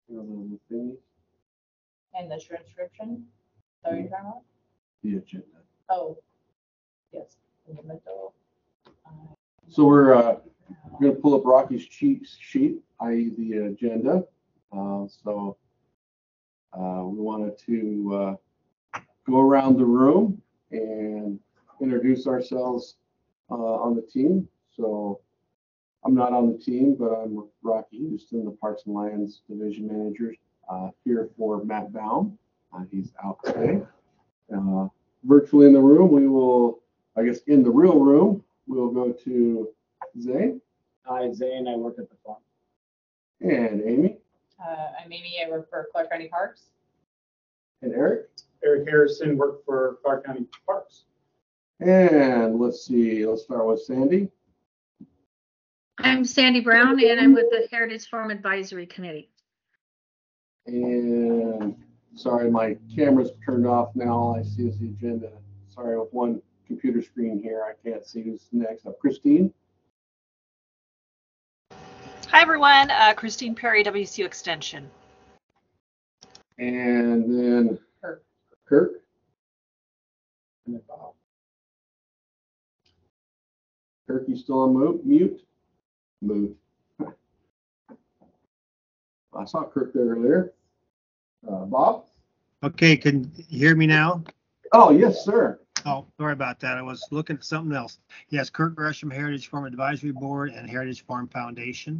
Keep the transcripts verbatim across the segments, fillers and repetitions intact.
You know, the thing, And the transcription? Is that what you're talking about? the agenda. Oh, yes, in the middle. Uh, So we're uh, going to pull up Rocky's cheat sheet, that is the agenda. Uh, so uh, we wanted to uh, go around the room and introduce ourselves uh, on the team. So I'm not on the team, but I'm Rocky Houston, the Parks and Lands Division Manager, uh, here for Matt Baum. Uh, he's out today. Uh, virtually in the room, we will, I guess in the real room, we'll go to Zay. Hi, Zane. I work at the farm. And Amy. Uh, I'm Amy, I work for Clark County Parks. And Eric. Eric Harrison, work for Clark County Parks. And let's see, let's start with Sandy. I'm Sandy Brown, and I'm with the Heritage Farm Advisory Committee. And sorry, my camera's turned off now. All I see is the agenda. Sorry, with one computer screen here, I can't see who's next. Uh, Christine. Hi, everyone. Uh, Christine Perry, W C U Extension. And then Kirk. Kirk. And then Bob. Kirk, you still on mute? Mute. Mute. I saw Kirk there earlier. Uh, Bob? Okay, can you hear me now? Oh, yes, sir. Oh, sorry about that. I was looking at something else. Yes, Kirk Gresham, Heritage Farm Advisory Board and Heritage Farm Foundation.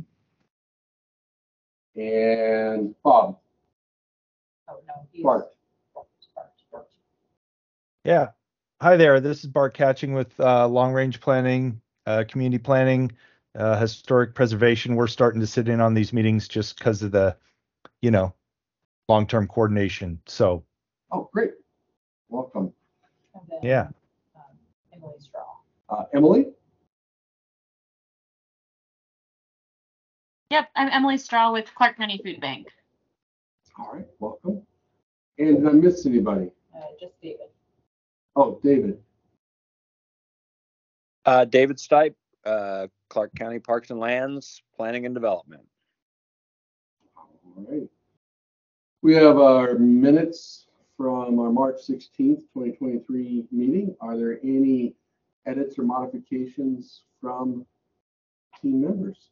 And Bob? Oh, no. he's- Bart. Bart, Bart, Bart. Yeah. Hi there. This is Bart Catching with uh, Long Range Planning, uh, Community Planning, uh, Historic Preservation. We're starting to sit in on these meetings just because of the, you know, long-term coordination. So, Oh, great. Welcome. And then, yeah. um, Emily Straw. Uh, Emily? Yep, I'm Emily Straw with Clark County Food Bank. All right, welcome. And did I miss anybody? Uh, just David. Oh, David. Uh, David Stipe, uh, Clark County Parks and Lands, Planning and Development. All right. We have our minutes from our March sixteenth, twenty twenty-three meeting. Are there any edits or modifications from team members?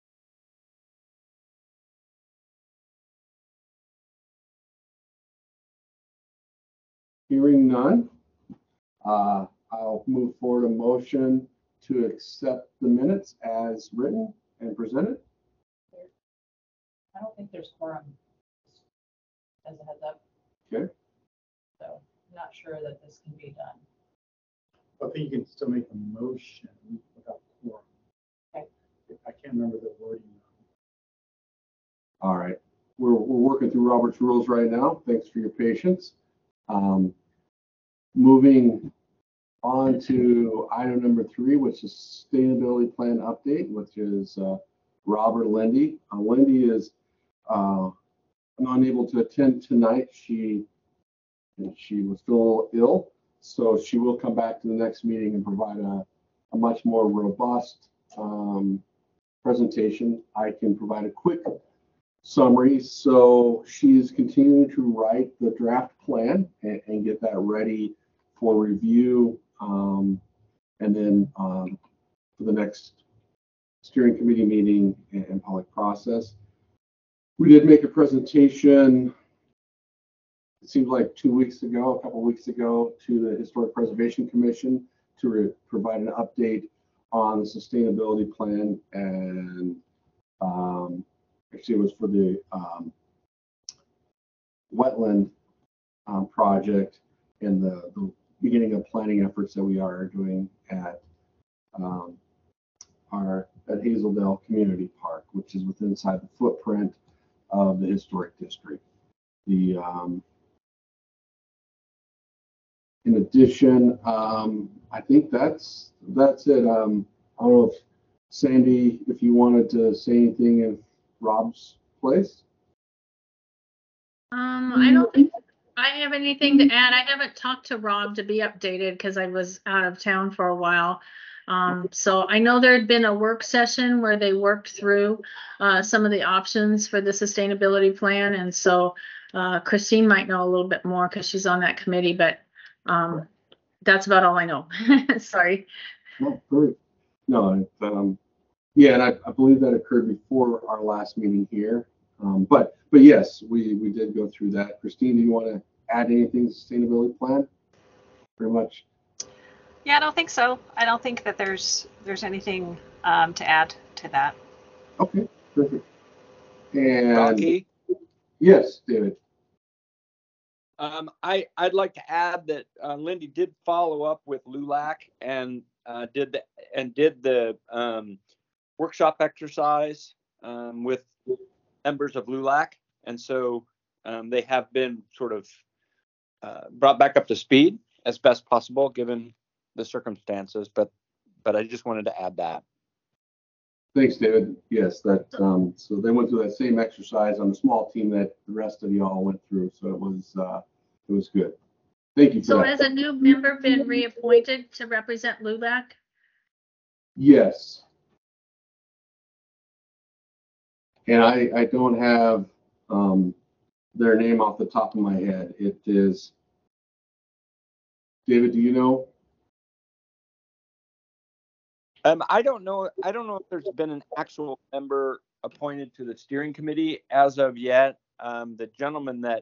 Hearing none, uh, I'll move forward a motion to accept the minutes as written and presented. I don't think there's quorum. As a heads up. Okay. So I'm not sure that this can be done. I think you can still make a motion without quorum. Okay. I can't remember the wording. All right. We're, we're working through Robert's rules right now. Thanks for your patience. Um, moving on to item number three, which is sustainability plan update, which is uh, Robert Lindy. Uh, Lindy is uh, unable to attend tonight. She she was still ill, so she will come back to the next meeting and provide a, a much more robust um, presentation. I can provide a quick summary. So she's continuing to write the draft plan and, and get that ready for review, um, and then um, for the next steering committee meeting and, and public process. We did make a presentation, it seems like two weeks ago, a couple weeks ago, to the Historic Preservation Commission to re- provide an update on the sustainability plan, and um, actually it was for the um, wetland um, project and the, the beginning of planning efforts that we are doing at um, our at Hazeldale Community Park, which is within inside the footprint of the historic district. The um, in addition, um, I think that's that's it. Um, I don't know if Sandy, if you wanted to say anything in Rob's place. Um, I don't think I have anything to add. I haven't talked to Rob to be updated because I was out of town for a while. Um, so I know there had been a work session where they worked through uh, some of the options for the sustainability plan. And so uh, Christine might know a little bit more because she's on that committee, but um, that's about all I know. Sorry. No, great. No, it, um, yeah, and I, I believe that occurred before our last meeting here. Um, but, but yes, we, we did go through that. Christine, do you want to add anything to the sustainability plan? Pretty much. Yeah, I don't think so. I don't think that there's there's anything um, to add to that. Okay, perfect. And Rocky, yes, David. um, I, I'd like to add that uh, Lindy did follow up with LULAC and uh, did the and did the um, workshop exercise um, with members of LULAC, and so um, they have been sort of uh, brought back up to speed as best possible given the circumstances. But but I just wanted to add that. Thanks, David. Yes, that um, so they went through that same exercise on the small team that the rest of y'all went through. So it was uh, it was good. Thank you for So that. has a new member been reappointed to represent LULAC? Yes. And I, I don't have um, their name off the top of my head. It is, David, do you know? Um, I don't know. I don't know if there's been an actual member appointed to the steering committee as of yet. Um, the gentleman that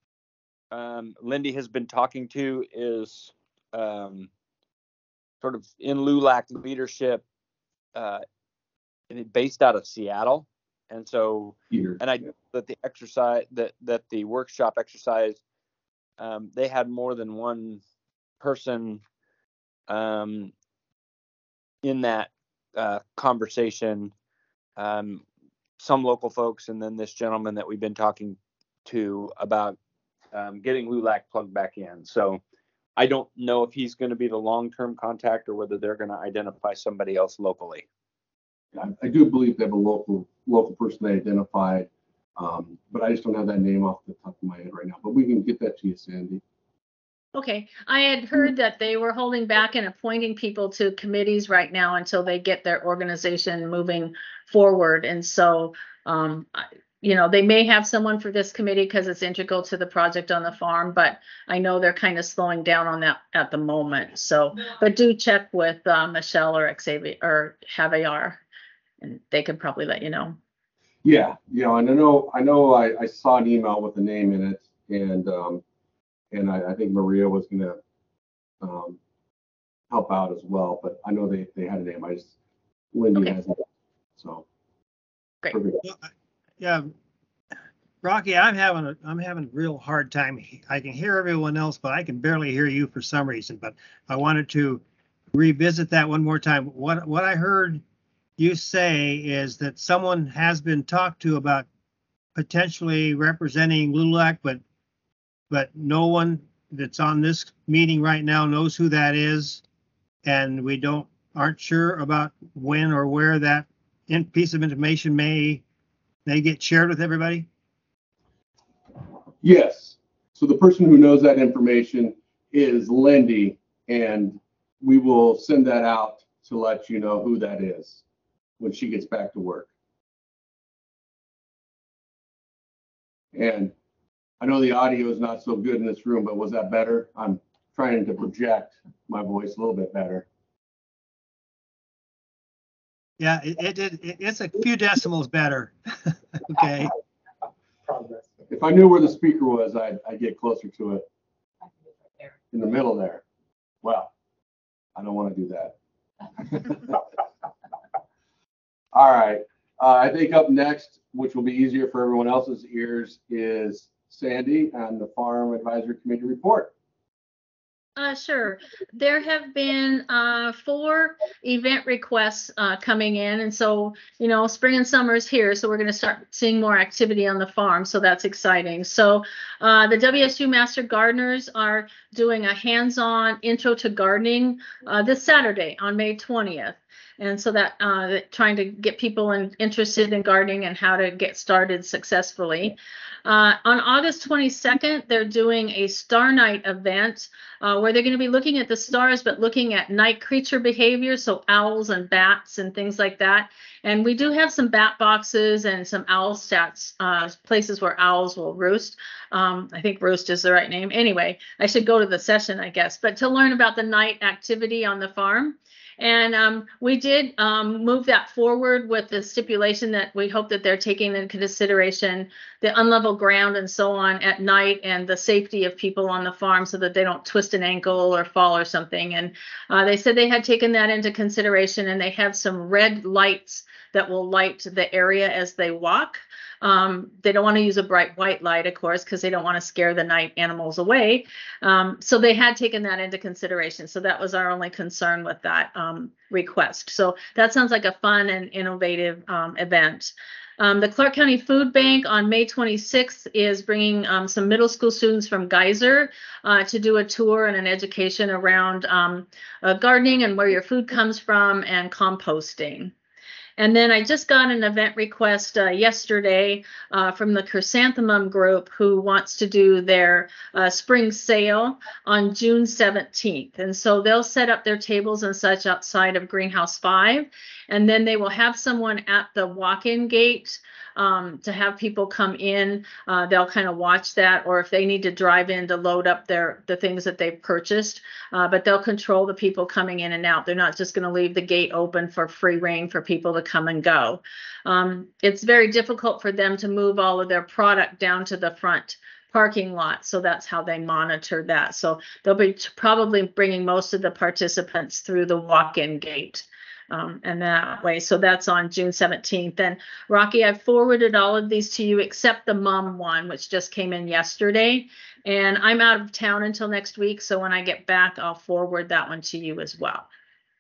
um, Lindy has been talking to is um, sort of in LULAC leadership, uh, based out of Seattle, and so Peter. and I know that the exercise that that the workshop exercise, um, they had more than one person um, in that uh, conversation, um, some local folks, and then this gentleman that we've been talking to about um, getting LULAC plugged back in. So I don't know if he's going to be the long-term contact or whether they're going to identify somebody else locally. I, I do believe they have a local local person they identified, um, but I just don't have that name off the top of my head right now. But we can get that to you, Sandy. Okay, I had heard that they were holding back and appointing people to committees right now until they get their organization moving forward. And so, um, I- you know, they may have someone for this committee because it's integral to the project on the farm, but I know they're kind of slowing down on that at the moment. So, but do check with uh, Michelle or Xavier or Javier, and they could probably let you know. Yeah, you know, and I know I know I, I saw an email with the name in it, and um, and I, I think Maria was gonna um, help out as well, but I know they, they had a name. I just Lindy Okay. hasn't. So Great. perfect. Well, I- Yeah, Rocky, I'm having a, I'm having a real hard time. I can hear everyone else, but I can barely hear you for some reason. But I wanted to revisit that one more time. What, what I heard you say is that someone has been talked to about potentially representing LULAC, but, but no one that's on this meeting right now knows who that is. And we don't, aren't sure about when or where that in, piece of information may, may get shared with everybody. Yes. So the person who knows that information is Lindy, and we will send that out to let you know who that is when she gets back to work. And I know the audio is not so good in this room, but was that better? I'm trying to project my voice a little bit better. Yeah, it, it did. It, it's a few decimals better. Okay. Progress. If I knew where the speaker was, I'd, I'd get closer to it I think it's right there. in the middle there. Well, I don't want to do that. All right. Uh, I think up next, which will be easier for everyone else's ears, is Sandy and the Farm Advisory Committee report. Uh, sure. There have been uh, four event requests uh, coming in. And so, you know, spring and summer is here. So we're going to start seeing more activity on the farm. So that's exciting. So uh, the W S U Master Gardeners are doing a hands-on intro to gardening uh, this Saturday on May twentieth. And so that, uh, that trying to get people in, interested in gardening and how to get started successfully. Uh, on August twenty-second, they're doing a Star Night event uh, where they're going to be looking at the stars, but looking at night creature behavior, so owls and bats and things like that. And we do have some bat boxes and some owl stats, uh, places where owls will roost. Um, I think roost is the right name. Anyway, I should go to the session, I guess, but to learn about the night activity on the farm. And um, we did um, move that forward with the stipulation that we hope that they're taking into consideration the unlevel ground and so on at night and the safety of people on the farm so that they don't twist an ankle or fall or something. And uh, they said they had taken that into consideration, and they have some red lights that will light the area as they walk. Um, they don't want to use a bright white light, of course, because they don't want to scare the night animals away. Um, so they had taken that into consideration. So that was our only concern with that um, request. So that sounds like a fun and innovative um, event. Um, the Clark County Food Bank on May twenty-sixth is bringing um, some middle school students from Geyser uh, to do a tour and an education around um, uh, gardening and where your food comes from and composting. And then I just got an event request uh, yesterday uh, from the Chrysanthemum Group, who wants to do their uh, spring sale on June seventeenth. And so they'll set up their tables and such outside of Greenhouse five. And then they will have someone at the walk-in gate um, to have people come in. Uh, they'll kind of watch that, or if they need to drive in to load up their the things that they've purchased. Uh, but they'll control the people coming in and out. They're not just going to leave the gate open for free reign for people to come and go. Um, it's very difficult for them to move all of their product down to the front parking lot. So that's how they monitor that. So they'll be probably bringing most of the participants through the walk-in gate. Um, and that way, so that's on June seventeenth. And Rocky, I forwarded all of these to you except the mum one, which just came in yesterday. And I'm out of town until next week. So when I get back, I'll forward that one to you as well.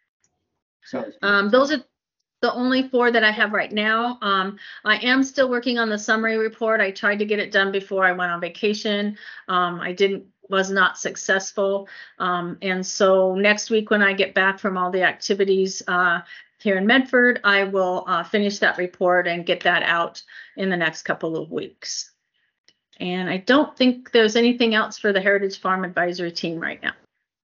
Sounds good. Um, those are the only four that I have right now. Um, I am still working on the summary report. I tried to get it done before I went on vacation. Um, I didn't was not successful. Um, and so next week when I get back from all the activities uh, here in Medford, I will uh, finish that report and get that out in the next couple of weeks. And I don't think there's anything else for the Heritage Farm Advisory Team right now.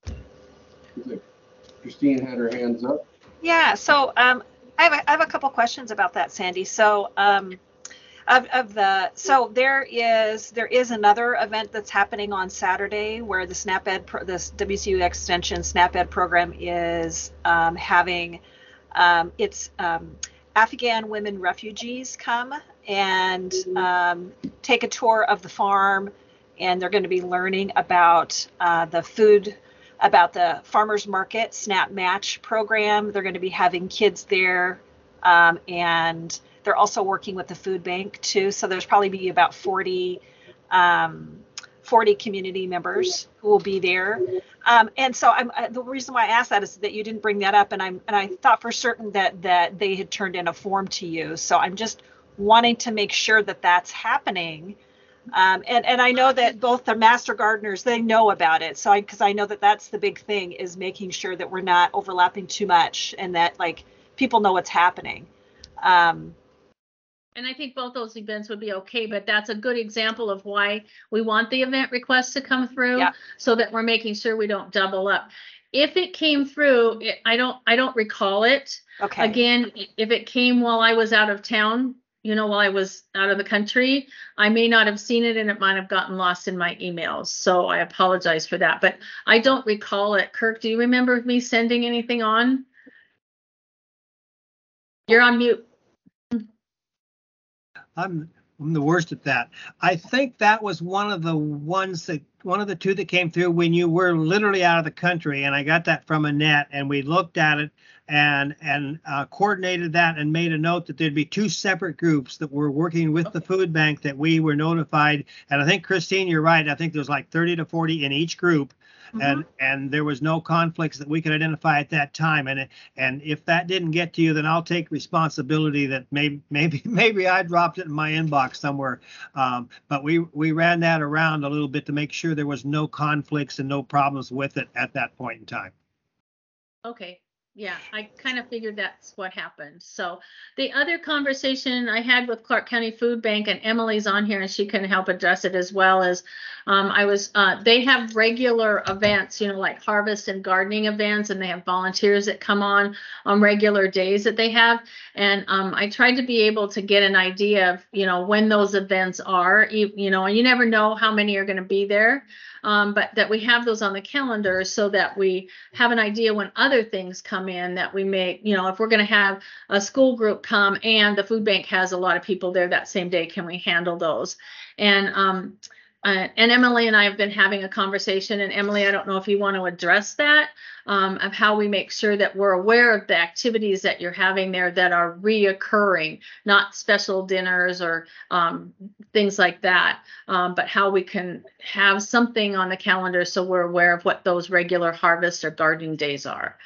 Christine had her hands up. Yeah, so um, I, have a, I have a couple questions about that, Sandy. So um, Of, of the so there is there is another event that's happening on Saturday where the SNAP-Ed pro, this W C U Extension SNAP-Ed program is um, having um, it's um, Afghan women refugees come and um, take a tour of the farm, and they're going to be learning about uh, the food about the farmers market SNAP Match program. They're going to be having kids there um, and they're also working with the food bank too. So there's probably be about forty, um, forty community members who will be there. Um, and so I'm, uh, the reason why I asked that is that you didn't bring that up. And I'm, and I thought for certain that, that they had turned in a form to you. So I'm just wanting to make sure that that's happening. Um, and, and I know that both the master gardeners, they know about it. So I, cause I know that that's the big thing, is making sure that we're not overlapping too much and that like people know what's happening. Um, And I think both those events would be okay, but that's a good example of why we want the event requests to come through, Yeah. so that we're making sure we don't double up. If it came through, it, I don't, I don't recall it. okay. Again, if it came while I was out of town, you know, while I was out of the country, I may not have seen it and it might have gotten lost in my emails. So I apologize for that, but I don't recall it. Kirk, do you remember me sending anything on? You're on mute. I'm I'm the worst at that. I think that was one of the ones that one of the two that came through when you were literally out of the country, and I got that from Annette, and we looked at it and and uh, coordinated that and made a note that there'd be two separate groups that were working with the food bank that we were notified. And I think, Christine, you're right. I think there's like thirty to forty in each group. Mm-hmm. And and there was no conflicts that we could identify at that time. And and if that didn't get to you, then I'll take responsibility that maybe maybe maybe I dropped it in my inbox somewhere. Um, but we we ran that around a little bit to make sure there was no conflicts and no problems with it at that point in time. Okay, Yeah, I kind of figured that's what happened. So the other conversation I had with Clark County Food Bank, and Emily's on here and she can help address it as well, as um, I was, uh, they have regular events, you know, like harvest and gardening events, and they have volunteers that come on on regular days that they have. And um, I tried to be able to get an idea of, you know, when those events are, you, you know, and you never know how many are going to be there. Um, but that we have those on the calendar so that we have an idea when other things come in that we may, you know, if we're going to have a school group come and the food bank has a lot of people there that same day, can we handle those? And um, uh, and Emily and I have been having a conversation, and Emily, I don't know if you want to address that, um, of how we make sure that we're aware of the activities that you're having there that are reoccurring, not special dinners or um, things like that, um, but how we can have something on the calendar so we're aware of what those regular harvest or gardening days are.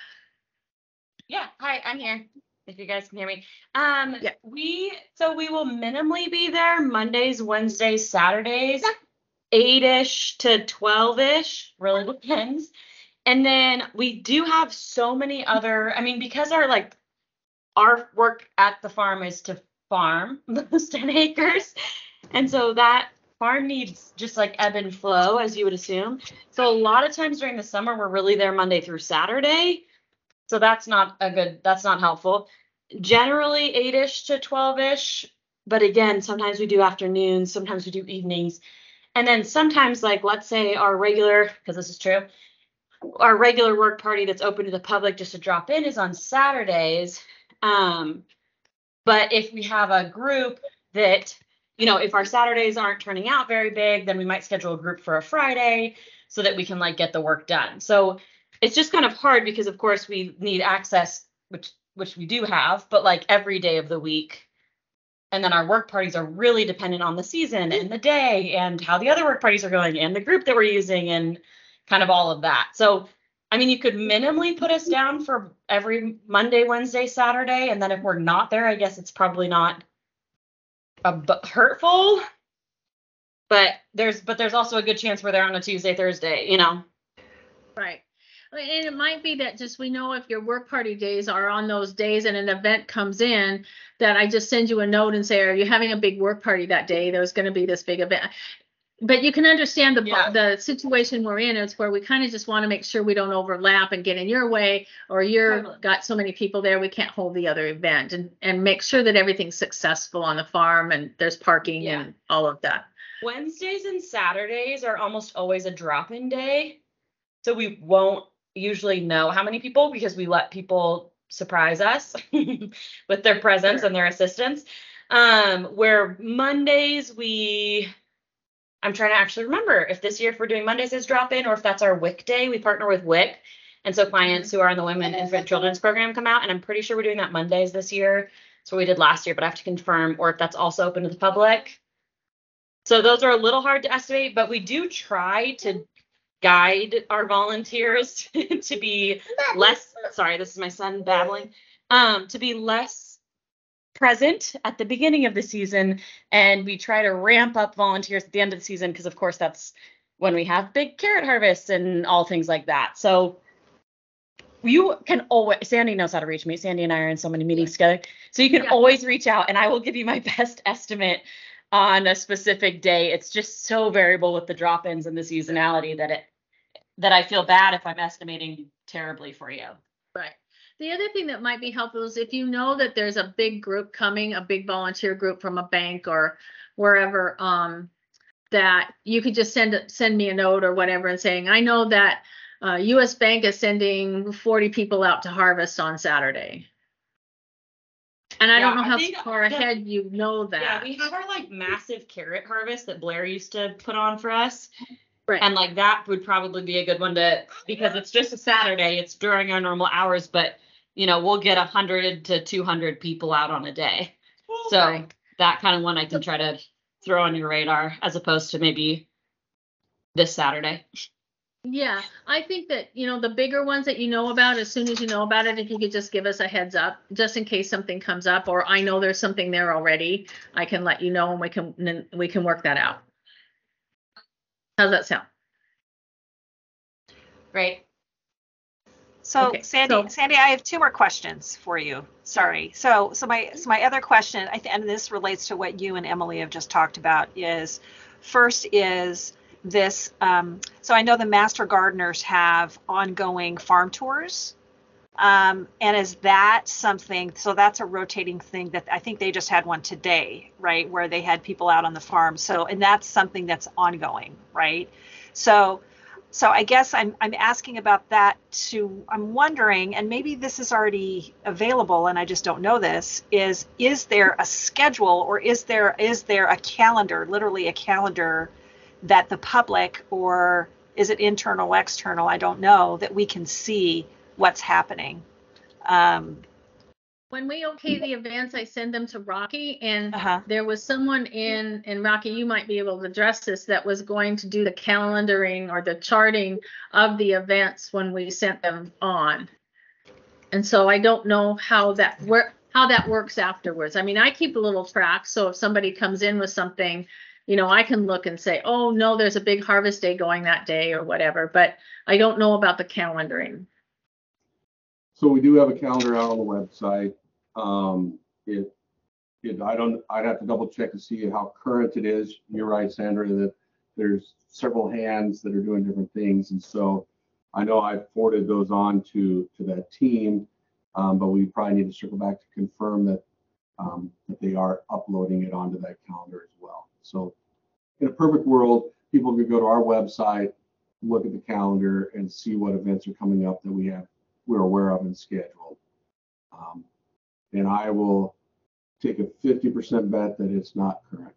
Yeah, hi, I'm here. If you guys can hear me. Um, Yeah. we, so we will minimally be there Mondays, Wednesdays, Saturdays, eight-ish to twelve-ish, really depends. And then we do have so many other, I mean, because our like, our work at the farm is to farm those ten acres. And so that farm needs just like ebb and flow, as you would assume. So a lot of times during the summer, we're really there Monday through Saturday. So that's not a good, that's not helpful. Generally eight-ish to twelve-ish. But again, sometimes we do afternoons, sometimes we do evenings. And then sometimes, like, let's say our regular, because this is true, our regular work party that's open to the public just to drop in is on Saturdays. Um, but if we have a group that, you know, if our Saturdays aren't turning out very big, then we might schedule a group for a Friday so that we can like get the work done. So it's just kind of hard because of course we need access, which which we do have, but like every day of the week. And then our work parties are really dependent on the season and the day and how the other work parties are going and the group that we're using and kind of all of that. So, I mean, you could minimally put us down for every Monday, Wednesday, Saturday. And then if we're not there, I guess it's probably not a b- hurtful. But there's but there's also a good chance we're there on a Tuesday, Thursday, you know. Right. And it might be that just we know if your work party days are on those days and an event comes in, that I just send you a note and say, are you having a big work party that day? There's going to be this big event. But you can understand the Yeah. the situation we're in. It's where we kind of just want to make sure we don't overlap and get in your way, or you're Totally. got so many people there we can't hold the other event, and and make sure that everything's successful on the farm and there's parking Yeah. and all of that. Wednesdays and Saturdays are almost always a drop-in day. So we won't usually know how many people because we let people surprise us with their presence Sure. and their assistance. Um, where Mondays we, I'm trying to actually remember if this year if we're doing Mondays as drop-in or if that's our W I C day. We partner with W I C. And so clients who are in the Women Infant Children's Program come out, and I'm pretty sure we're doing that Mondays this year. That's what we did last year, but I have to confirm, or if that's also open to the public. So those are a little hard to estimate, but we do try to guide our volunteers to be less, sorry, this is my son babbling, um, to be less present at the beginning of the season. And we try to ramp up volunteers at the end of the season because, of course, that's when we have big carrot harvests and all things like that. So you can always, Sandy knows how to reach me. Sandy and I are in so many meetings together. So you can Yeah. always reach out and I will give you my best estimate on a specific day. It's just so variable with the drop-ins and the seasonality that it, that I feel bad if I'm estimating terribly for you. Right. The other thing that might be helpful is if you know that there's a big group coming, a big volunteer group from a bank or wherever, um, that you could just send send me a note or whatever and saying, I know that uh, U S Bank is sending forty people out to harvest on Saturday. And I Yeah, don't know I how think far the- ahead you know that. Yeah, we have our like massive carrot harvest that Blair used to put on for us. Right. And like that would probably be a good one to, because it's just a Saturday, it's during our normal hours, but you know, we'll get a hundred to two hundred people out on a day. So Right. that kind of one I can try to throw on your radar as opposed to maybe this Saturday. Yeah, I think that, you know, the bigger ones that you know about, as soon as you know about it, if you could just give us a heads up, just in case something comes up, or I know there's something there already, I can let you know and we can, then we can work that out. How's that sound? Great. So Okay, Sandy, so- Sandy, I have two more questions for you. Sorry. So, so my, so my other question, I think, and this relates to what you and Emily have just talked about, is first is this. Um, so I know the Master Gardeners have ongoing farm tours. Um, and is that something, so that's a rotating thing that I think they just had one today, right? Where they had people out on the farm. So, and that's something that's ongoing, right? So, so I guess I'm, I'm asking about that to, I'm wondering, and maybe this is already available and I just don't know this, is, is there a schedule or is there, is there a calendar, literally a calendar that the public, or is it internal, external, I don't know, that we can see what's happening. Um, When we okay the events, I send them to Rocky, and Uh-huh. there was someone in, and Rocky, you might be able to address this, that was going to do the calendaring or the charting of the events when we sent them on. And so I don't know how that work, how that works afterwards. I mean, I keep a little track, so if somebody comes in with something, you know, I can look and say, oh, no, there's a big harvest day going that day or whatever, but I don't know about the calendaring. So we do have a calendar out on the website. Um, it, it, I don't, I'd have to double check to see how current it is. You're right, Sandra, that there's several hands that are doing different things. And so I know I forwarded those on to, to that team, um, but we probably need to circle back to confirm that, um, that they are uploading it onto that calendar as well. So in a perfect world, people could go to our website, look at the calendar and see what events are coming up that we have, we're aware of and scheduled. Um, and I will take a fifty percent bet that it's not correct.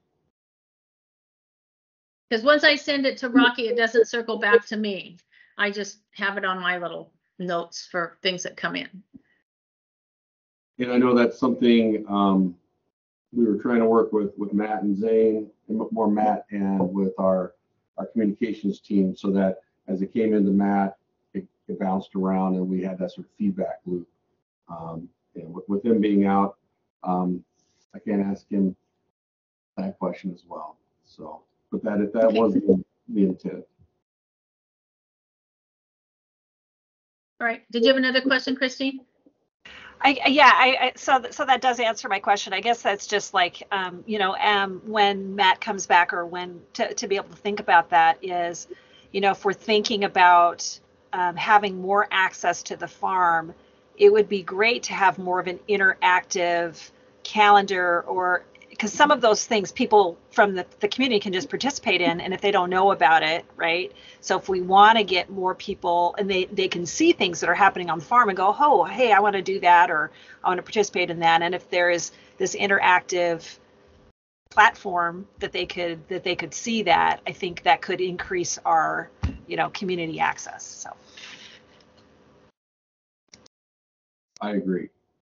Because once I send it to Rocky, it doesn't circle back to me. I just have it on my little notes for things that come in. And I know that's something um, we were trying to work with with Matt and Zane, and more Matt and with our our communications team, so that as it came into Matt, it, it bounced around and we had that sort of feedback loop. Um, and with, with him being out, um, I can't ask him that question as well. So, but that if that Okay. was the, the intent. All right. Did you have another question, Christine? I, yeah, I, I so th- so that does answer my question. I guess that's just like, um, you know, um, when Matt comes back, or when to, to be able to think about that is, you know, if we're thinking about um, having more access to the farm, it would be great to have more of an interactive calendar, or because some of those things people from the, the community can just participate in, and if they don't know about it, right? So if we want to get more people and they, they can see things that are happening on the farm and go, oh, hey, I want to do that, or I want to participate in that. And if there is this interactive platform that they could that they could see that, I think that could increase our, you know, community access. So I agree.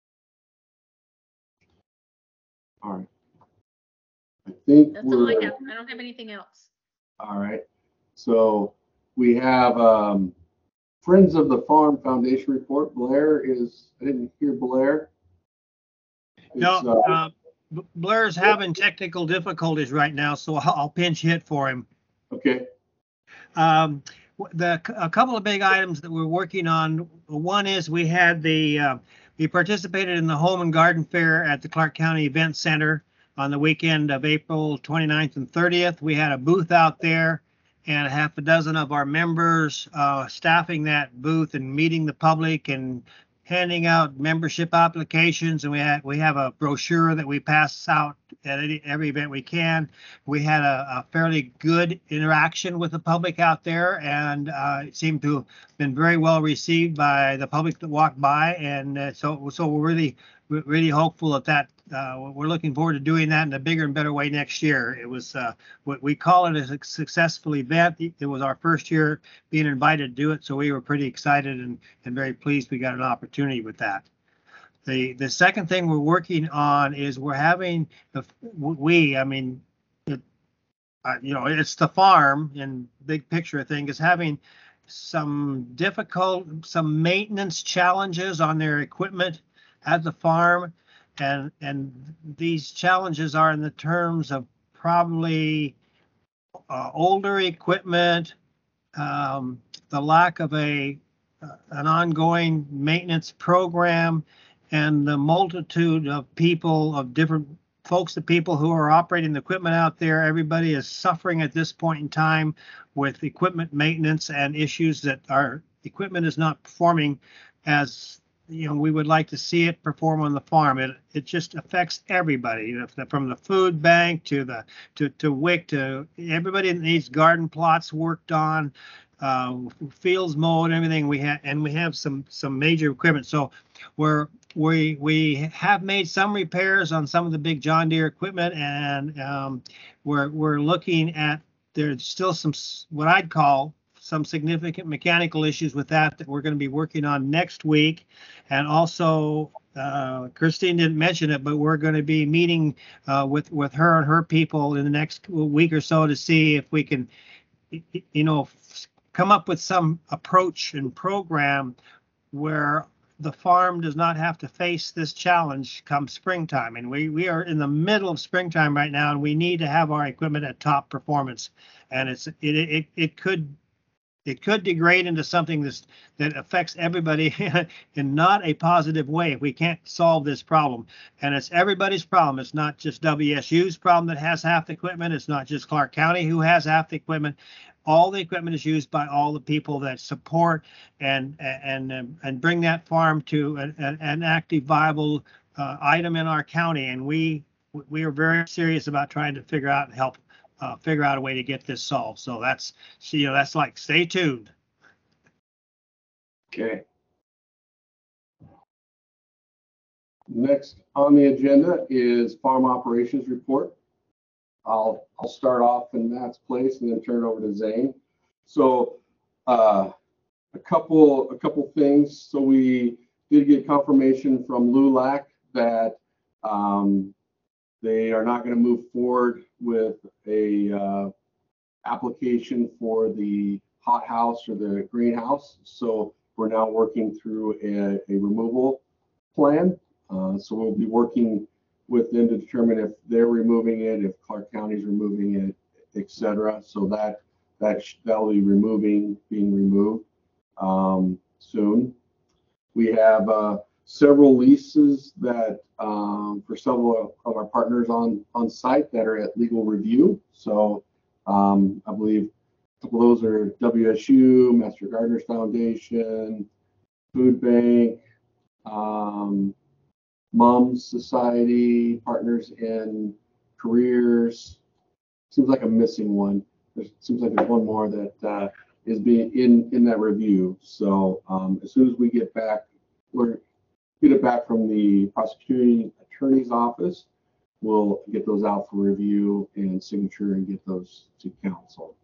All right. I think That's all I we're have. I don't have anything else. all right. So we have um, Friends of the Farm Foundation report. Blair is, I didn't hear Blair. No, It's, uh, uh, B- Blair's having technical difficulties right now, so I'll I'll pinch hit for him. okay. Um, w- the, a couple of big items that we're working on. One is we had the, uh, we participated in the Home and Garden Fair at the Clark County Event Center on the weekend of April twenty-ninth and thirtieth. We had a booth out there and a half a dozen of our members uh, staffing that booth and meeting the public and handing out membership applications. And we had, we have a brochure that we pass out at any, every event we can. We had a, a fairly good interaction with the public out there, and uh, it seemed to have been very well received by the public that walked by. And uh, so, so we're really, we're really hopeful that that uh, we're looking forward to doing that in a bigger and better way next year. It was uh, what we call it a successful event. It was our first year being invited to do it, so we were pretty excited and, and very pleased we got an opportunity with that. The the second thing we're working on is we're having the we I mean it, uh, you know, it's the farm in big picture thing is having some difficult some maintenance challenges on their equipment at the farm, and and these challenges are in the terms of probably uh, older equipment, um, the lack of a an ongoing maintenance program, and the multitude of people, of different folks, the people who are operating the equipment out there, everybody is suffering at this point in time with equipment maintenance and issues that our equipment is not performing as, you know, we would like to see it perform on the farm. It it just affects everybody, you know, from the food bank to the to to W I C to everybody that needs garden plots worked on, uh, fields mowed, everything we have, and we have some some major equipment. So we're we we have made some repairs on some of the big John Deere equipment, and um, we're we're looking at, there's still some what I'd call some significant mechanical issues with that that we're going to be working on next week. And also, uh, Christine didn't mention it, but we're going to be meeting uh, with with her and her people in the next week or so to see if we can, you know, come up with some approach and program where the farm does not have to face this challenge come springtime. And we, we are in the middle of springtime right now, and we need to have our equipment at top performance. And it's it it, it could it could degrade into something that's, that affects everybody in not a positive way if we can't solve this problem. And it's everybody's problem. It's not just W S U's problem that has half the equipment. It's not just Clark County who has half the equipment. All the equipment is used by all the people that support and and and bring that farm to an, an active, viable uh, item in our county. And we we are very serious about trying to figure out and help uh, figure out a way to get this solved. So that's, so, you know, that's like, stay tuned. Okay. Next on the agenda is farm operations report. I'll I'll start off in Matt's place and then turn it over to Zane. So uh, a couple a couple things. So we did get confirmation from L U L A C that um, they are not going to move forward with a uh, application for the hothouse or the greenhouse. So we're now working through a, a removal plan. Uh, so we'll be working with them to determine if they're removing it, if Clark County's removing it, et cetera. So that that that'll be removing, being removed um, soon. We have uh, several leases that um, for several of our partners on on site that are at legal review. So um, I believe a couple of those are W S U, Master Gardeners Foundation, Food Bank, um, Moms Society, Partners in Careers. Seems like I'm missing one. There seems like there's one more that uh, is being in in that review. So um, as soon as we get back, we're get it back from the prosecuting attorney's office, we'll get those out for review and signature and get those to council.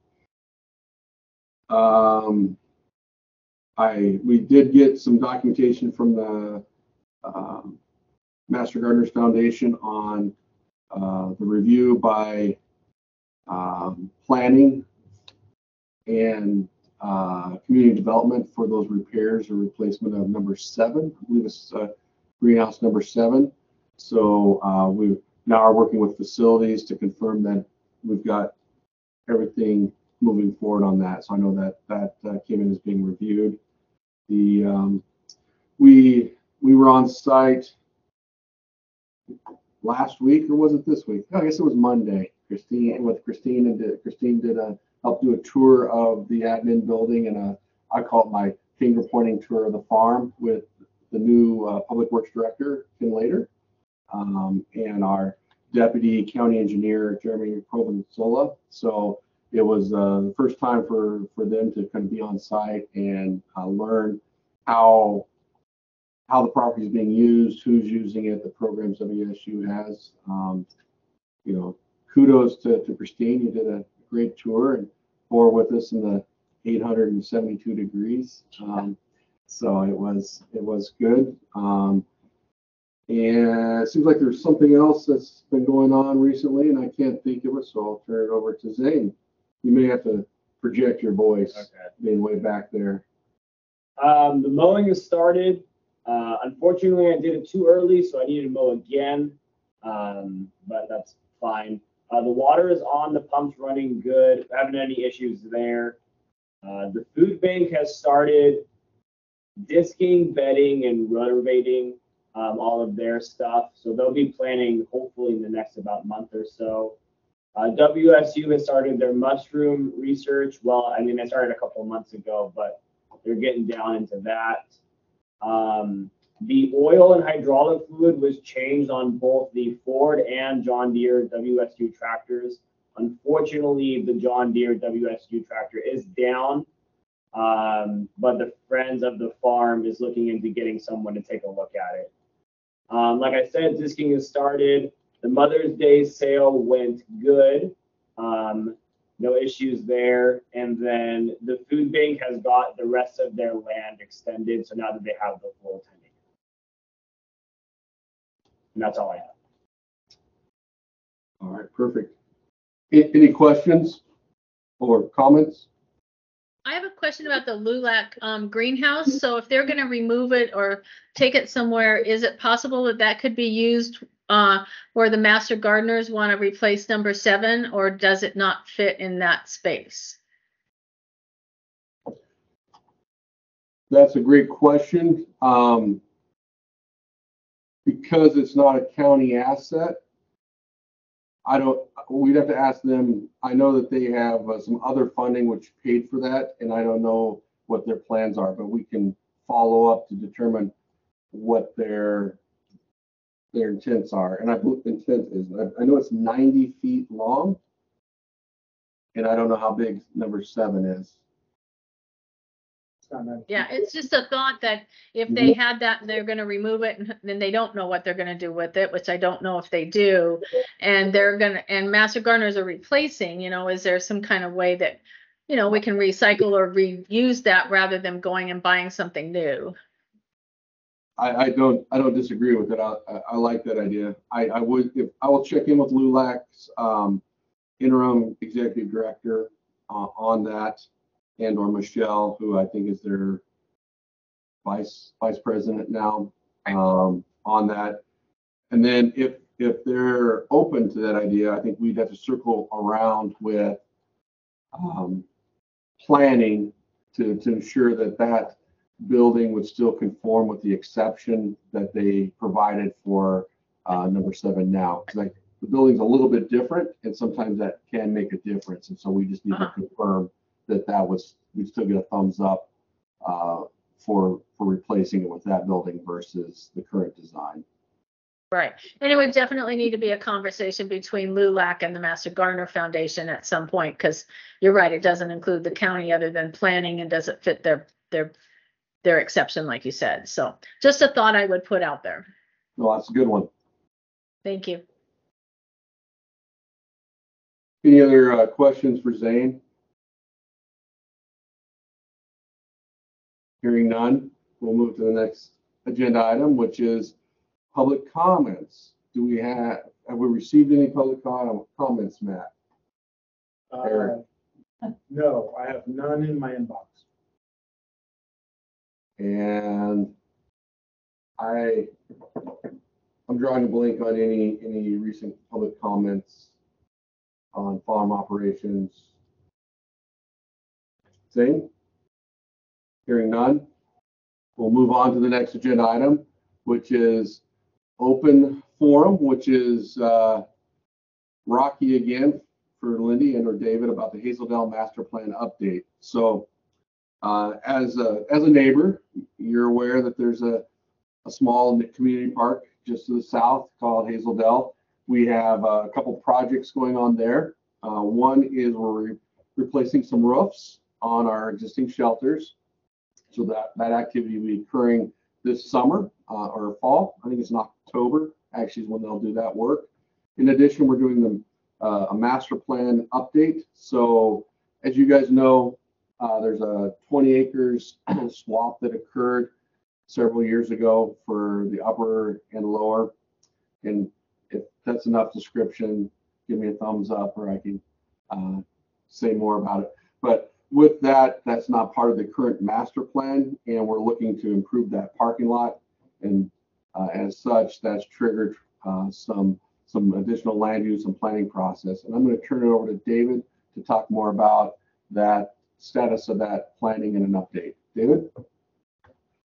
Um, I we did get some documentation from the um, Master Gardeners Foundation on uh, the review by um, planning and uh, community development for those repairs or replacement of number seven. I believe it's uh, greenhouse number seven. So uh, we now are working with facilities to confirm that we've got everything moving forward on that. So I know that that uh, came in as being reviewed. The um, we we were on site last week, or was it this week? Oh, I guess it was Monday. Christine with Christine and did, Christine did a help do a tour of the admin building and a I call it my finger pointing tour of the farm with the new uh, public works director Tim Later um, and our deputy county engineer Jeremy Provenzola. So it was uh, the first time for for them to kind of be on site and uh, learn how how the property is being used, who's using it, the programs W S U has. Um, you know, kudos to, to Christine. You did a great tour and bore with us in the eight hundred seventy-two degrees. Um, so it was it was good. Um, and it seems like there's something else that's been going on recently, and I can't think of it, so I'll turn it over to Zane. You may have to project your voice, okay, being way back there. Um, the mowing has started. Uh, unfortunately, I did it too early, so I needed to mow again, um, but that's fine. Uh, the water is on, the pump's running good. I haven't had any issues there. Uh, the food bank has started. disking, bedding, and renovating um, all of their stuff. So they'll be planning hopefully in the next about month or so. Uh, W S U has started their mushroom research. Well, I mean, they started a couple of months ago, but they're getting down into that. Um, the oil and hydraulic fluid was changed on both the Ford and John Deere W S U tractors. Unfortunately, the John Deere W S U tractor is down, um, but the Friends of the Farm is looking into getting someone to take a look at it. Um, like I said, disking has started. The Mother's Day sale went good. Um, no issues there. And then the food bank has got the rest of their land extended. So now that they have the full ten acres. And that's all I have. All right, perfect. A- Any questions or comments? I have a question about the Lulac um, greenhouse. So if they're going to remove it or take it somewhere, is it possible that that could be used uh, where the master gardeners want to replace number seven, or does it not fit in that space? That's a great question. Um, because it's not a county asset, I don't, we'd have to ask them. I know that they have uh, some other funding which paid for that, and I don't know what their plans are, but we can follow up to determine what their their intents are. And I believe intent is, I, I know it's ninety feet long, and I don't know how big number seven is. It's not nice. Yeah, it's just a thought that if they had that and they're going to remove it, and then they don't know what they're going to do with it, which I don't know if they do, and they're going to, and master gardeners are replacing, you know, is there some kind of way that, you know, we can recycle or reuse that rather than going and buying something new? I, I don't I don't disagree with it. I, I, I like that idea. I, I would if I will check in with Lulac's um, interim executive director uh, on that, and or Michelle, who I think is their vice vice president now, um, on that. And then if if they're open to that idea, I think we'd have to circle around with um, planning to to ensure that that building would still conform with the exception that they provided for uh, number seven now. Because like the building's a little bit different, and sometimes that can make a difference. And so we just need Uh-huh. to confirm that that was, we still get a thumbs up uh, for for replacing it with that building versus the current design. Right. And it would definitely need to be a conversation between Lulac and the Master Gardener Foundation at some point, because you're right, it doesn't include the county other than planning and doesn't fit their their their exception, like you said. So just a thought I would put out there. No, that's a good one. Thank you. Any other uh, questions for Zane? Hearing none, we'll move to the next agenda item, which is public comments. Do we have, have we received any public com- comments, Matt? Uh, Eric. No, I have none in my inbox. And I, I'm drawing a blank on any, any recent public comments on farm operations. Zane? Hearing none, we'll move on to the next agenda item, which is open forum, which is uh, Rocky again for Lindy and or David about the Hazeldale Master Plan update. So uh, as a as a neighbor, you're aware that there's a, a small community park just to the south called Hazeldale. We have a couple projects going on there. Uh, one is we're re- replacing some roofs on our existing shelters. So that, that activity will be occurring this summer uh, or fall. I think it's in October, actually, is when they'll do that work. In addition, we're doing the, uh, a master plan update. So as you guys know, uh, there's a twenty acres swap that occurred several years ago for the upper and lower. And if that's enough description, give me a thumbs up or I can uh, say more about it. But with that, that's not part of the current master plan, and we're looking to improve that parking lot. And uh, as such, that's triggered uh, some some additional land use and planning process. And I'm going to turn it over to David to talk more about that status of that planning and an update. David?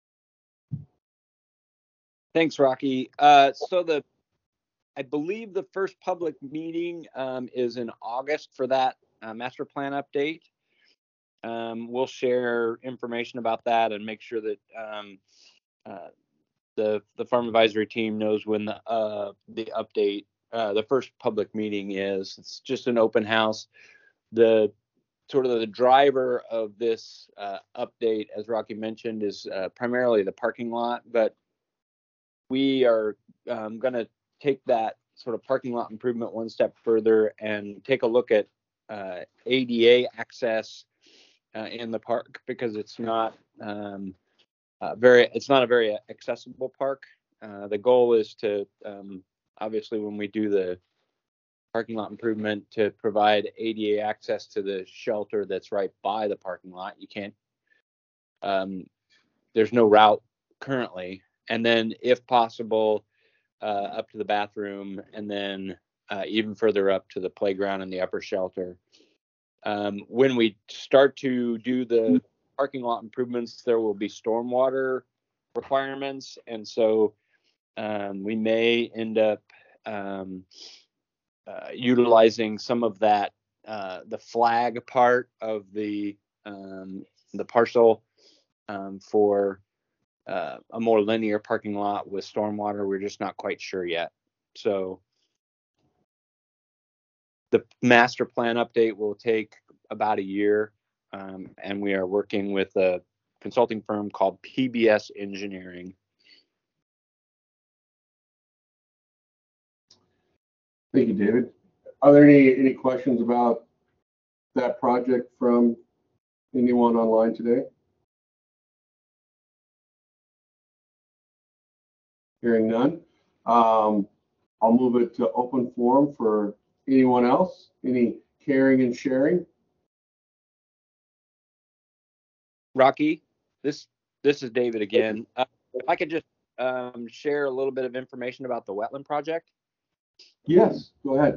Thanks, Rocky. Uh, so the, I believe the first public meeting um, is in August for that uh, master plan update. Um, we'll share information about that and make sure that um, uh, the the farm advisory team knows when the uh, the update, uh, the first public meeting is. It's just an open house. The sort of the driver of this uh, update, as Rocky mentioned, is uh, primarily the parking lot, but we are um, going to take that sort of parking lot improvement one step further and take a look at uh, A D A access uh, in the park, because it's not um, uh, very, it's not a very accessible park. Uh, the goal is to um, obviously, when we do the parking lot improvement, to provide A D A access to the shelter that's right by the parking lot. You can't, um, there's no route currently. And then if possible, uh, up to the bathroom, and then uh, even further up to the playground and the upper shelter. Um, when we start to do the parking lot improvements, there will be stormwater requirements. And so um, we may end up um, uh, utilizing some of that, uh, the flag part of the, um, the parcel um, for uh, a more linear parking lot with stormwater. We're just not quite sure yet. So the master plan update will take about a year, um, and we are working with a consulting firm called P B S Engineering. Thank you, David. Are there any, any questions about that project from anyone online today? Hearing none. Um, I'll move it to open forum for anyone else. Any caring and sharing? Rocky, this this is David again. Uh, if I could just um, share a little bit of information about the wetland project. Yes, go ahead.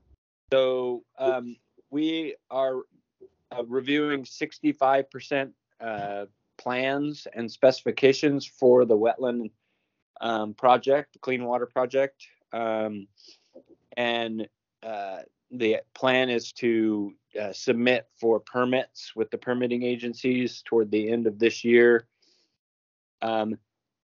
So um, we are uh, reviewing sixty-five percent uh, plans and specifications for the wetland um, project, the Clean Water Project. Um, and uh, the plan is to uh, submit for permits with the permitting agencies toward the end of this year. Um,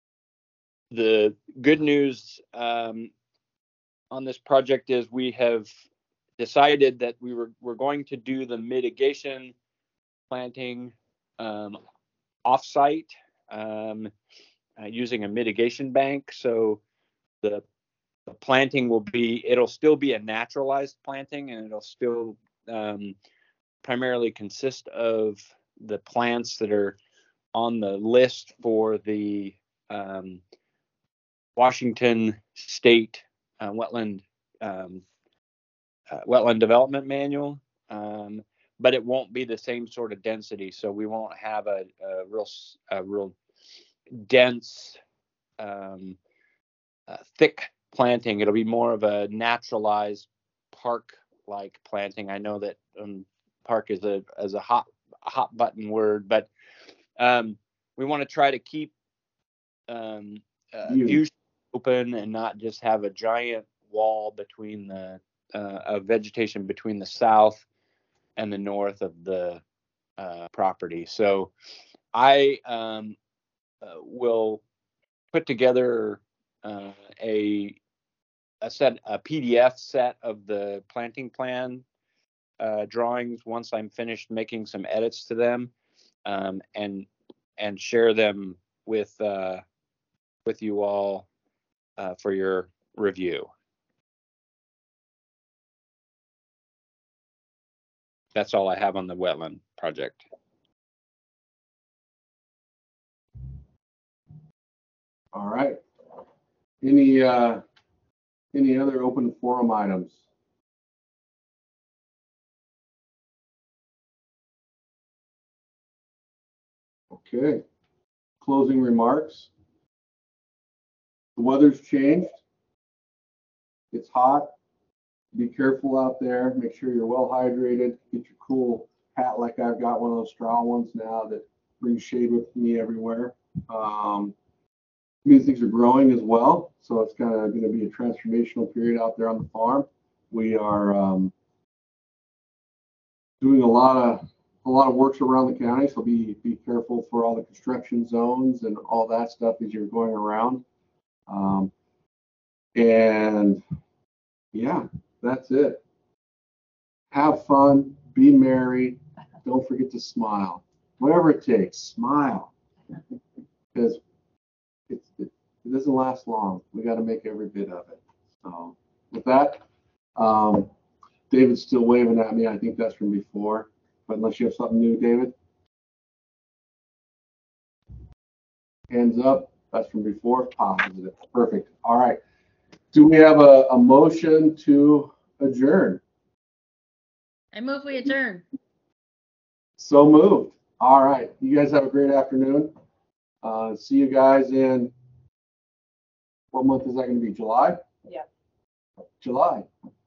the good news um, on this project is we have decided that we were we're going to do the mitigation planting um, offsite um, uh, using a mitigation bank. So the, the planting will be, it'll still be a naturalized planting, and it'll still um, primarily consist of the plants that are on the list for the um, Washington State uh, Wetland um, uh, Wetland Development Manual, um, but it won't be the same sort of density. So we won't have a, a real, a real dense, um, uh, thick planting. It'll be more of a naturalized park-like planting. I know that um, park is a as a hot hot button word, but um, we want to try to keep um, uh, views open and not just have a giant wall between the uh, of vegetation between the south and the north of the uh, property. So I um, uh, will put together uh, a a set a P D F set of the planting plan uh, drawings once I'm finished making some edits to them, um, and and share them with uh, with you all uh, for your review. That's all I have on the wetland project. All right. Any uh, any other open forum items? Okay. Closing remarks. The weather's changed. It's hot. Be careful out there. Make sure you're well hydrated. Get your cool hat, like I've got one of those straw ones now that brings shade with me everywhere. Um, means things are growing as well. So it's kind of going to be a transformational period out there on the farm. We are um, doing a lot of a lot of works around the county, so be be careful for all the construction zones and all that stuff as you're going around. Um, and yeah, that's it. Have fun, be merry, don't forget to smile. Whatever it takes, smile. Because it, it, it doesn't last long. We got to make every bit of it. So with that, um, David's still waving at me. I think that's from before. But unless you have something new, David. Hands up. That's from before. Positive. Perfect. All right. Do we have a, a motion to adjourn? I move we adjourn. So moved. All right. You guys have a great afternoon. Uh, see you guys in, what month is that going to be? July? Yeah. July.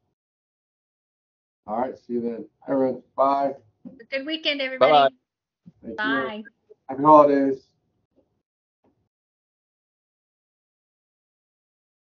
All right. See you then. Everyone. Bye. Good weekend, everybody. Bye-bye. Thank you. Bye. Happy holidays.